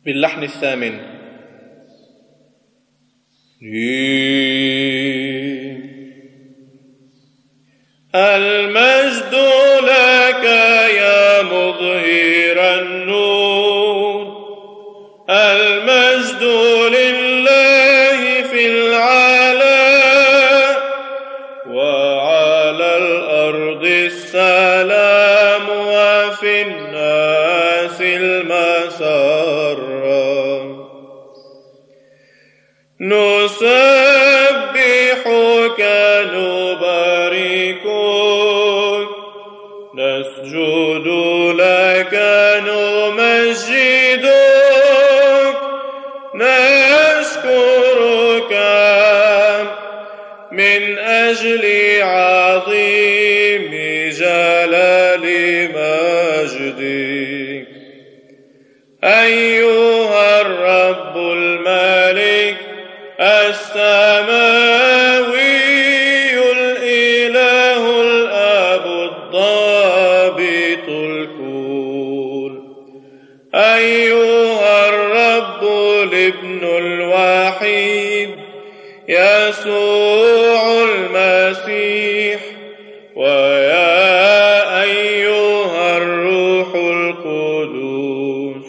باللحن الثامن. المجد لك يا مظهر النور، المجد لله في العلا، وعلى الأرض السلام، وفي الناس المسرة. نسبحك نباركك، نسجد لك نمجدك، نشكرك من أجل عظيم جلال مجدك. أيها الرب الملك السماوي الإله الآب الضابط الكل، أيها الرب الابن الوحيد يسوع المسيح، ويا أيها الروح القدوس،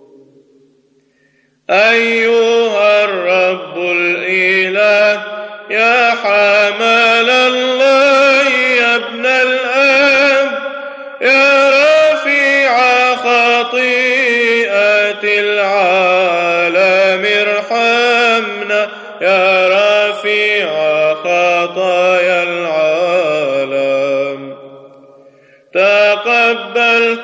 أيها الرب الإله يا حمل الله يا ابن الآب، يا رفيع خطيئة العالم ارحمنا، يا رفيع خطايا العالم. تقبل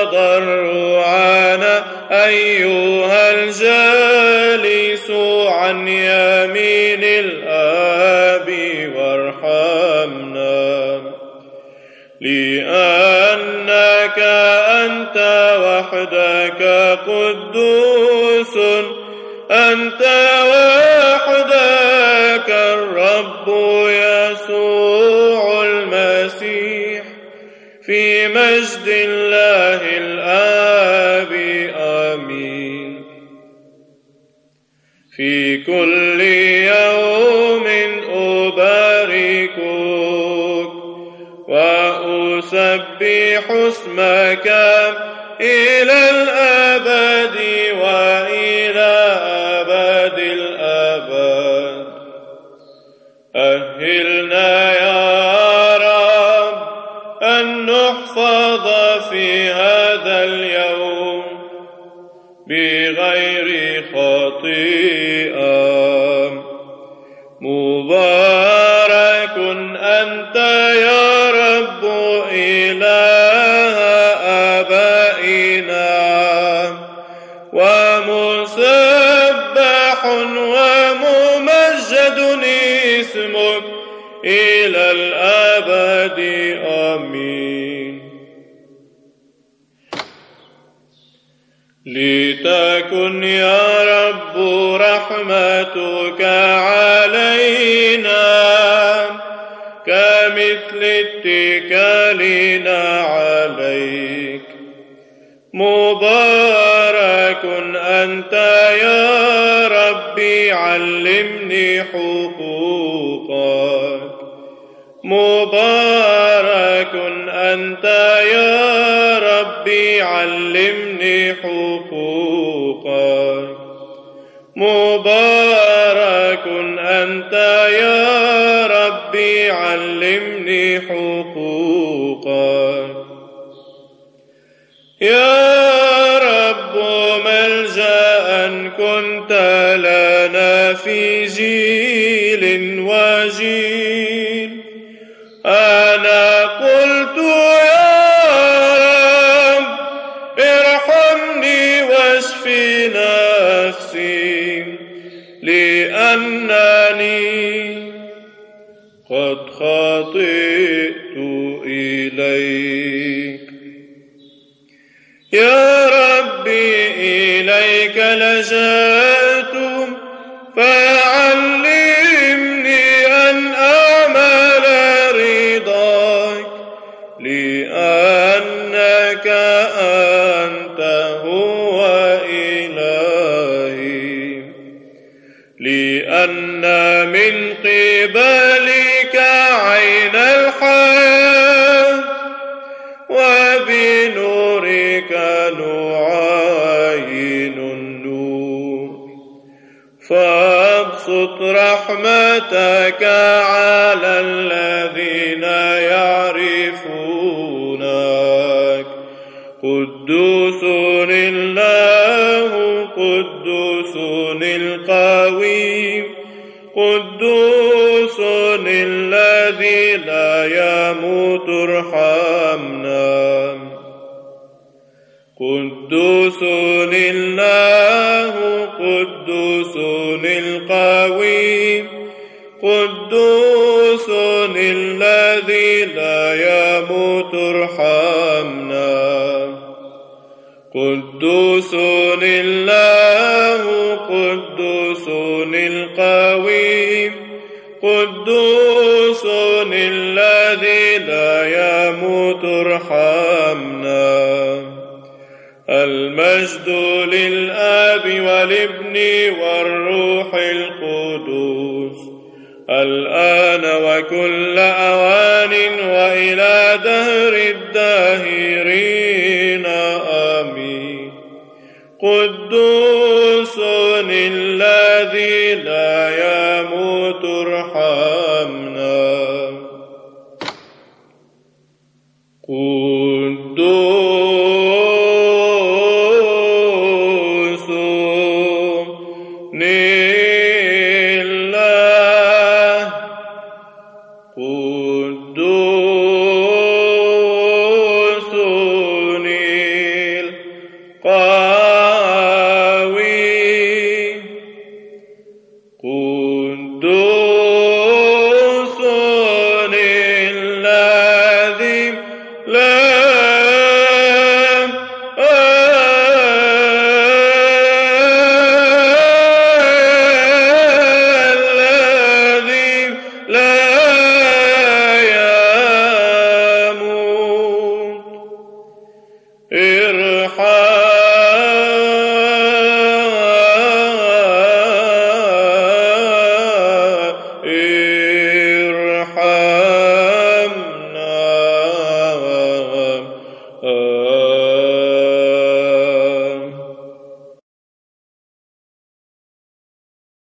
تضرعنا أيها الجالس عن يمين الآب، وارحمنا لأنك أنت وحدك قدوس، أنت وحدك الرب يسوع المسيح، في مجد الله الآب. آمين. في كل يوم أباركك وأسبح اسمك إلى الأبد وإلى أبد الآباد. أهلنا يا رب أن نحفظ في هذا اليوم بغير خطيئة. مبارك أنت يا رب إله آبائنا، ومسبح وممجد اسمك إلى الأبد. آمين. لتكن يا رب رحمتك علينا كمثل اتكالنا عليك. مبارك أنت يا ربي علمني حقوقك. مبارك أنت يا ربي علمني حقوقك. مبارك أنت يا ربي علمني حقوقك. يا رب ملجأ كنت لنا في جيل وجيل. أنا قلت يا رب ارحمني واشفي نفسي، لأنني قد خطئت إليك. يا ربي إليك لجأت، فعلمني أن أعمل رضاك، لأنك أنت هو إلهي. بقبلك عين الحياة وبنورك نعاين النور فابسط رحمتك على الذين يعرفونك قدوس الله قدوس القوي قدوس الذي لا يموت ارحمنا قدوس الله قدوس القوي قدوس الذي لا يموت ارحمنا قدوس الله قدوس القوي قدوس الذي لا يموت ارحمنا المجد للآب والابن والروح القدوس الآن وكل أوان وإلى دهر الداهرين آمين قدوس الذي لا يموت ارحمنا